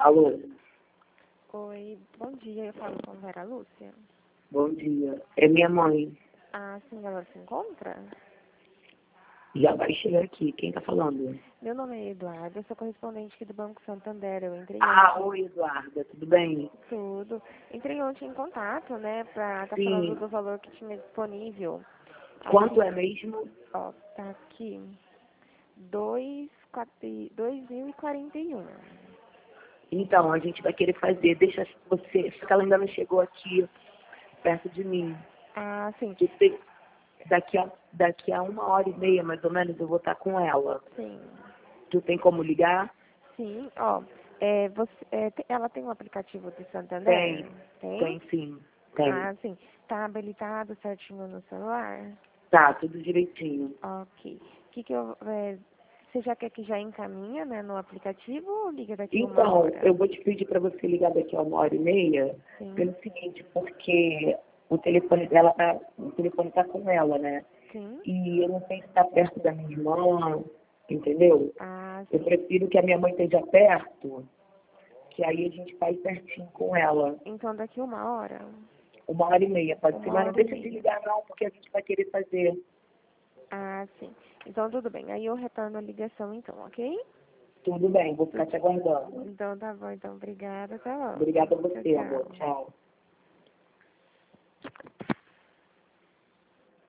Alô, Oi, bom dia. Eu falo com Vera Lúcia. bom dia. É minha mãe. A senhora se encontra? Já vai chegar aqui. Quem tá falando? Meu nome é Eduardo, eu sou correspondente aqui do Banco Santander. Eu entrei Ah, ontem, oi, Eduarda. Tudo bem? tudo. Entrei ontem em contato, né, pra estar falando Sim. do valor que tinha disponível. Quanto Aqui, é mesmo? ó, tá aqui, 2.041. Então, a gente vai querer fazer. Deixa você. Só que ela ainda não chegou aqui perto de mim. Ah, sim, Tu tem- daqui a 1h30, mais ou menos, eu vou estar com ela. sim. Tu tem como ligar? Sim, ó, ela tem um aplicativo do Santander? Tem. Tem? Tem sim. Tem. Ah, sim. Tá habilitado certinho no celular? Tá, tudo direitinho. Ok. Você já quer que já encaminha, né, no aplicativo ou liga daqui uma Então, hora? eu vou te pedir para você ligar daqui a 1h30, Sim, pelo seguinte, porque o telefone tá com ela, né? sim. E eu não sei se está perto da minha irmã, entendeu? Ah, Eu sim. prefiro que a minha mãe esteja perto, que aí a gente faz certinho com ela. Então daqui uma hora? 1h30, pode ser, Uma mas não hora e deixa de meia. ligar não, porque a gente vai querer fazer. Ah, sim. Então tudo bem. Aí eu retorno a ligação então, ok? Tudo bem, vou ficar te aguardando. Então tá bom, então obrigada, até logo. Obrigada a Tchau, você, amor. tchau. Tchau.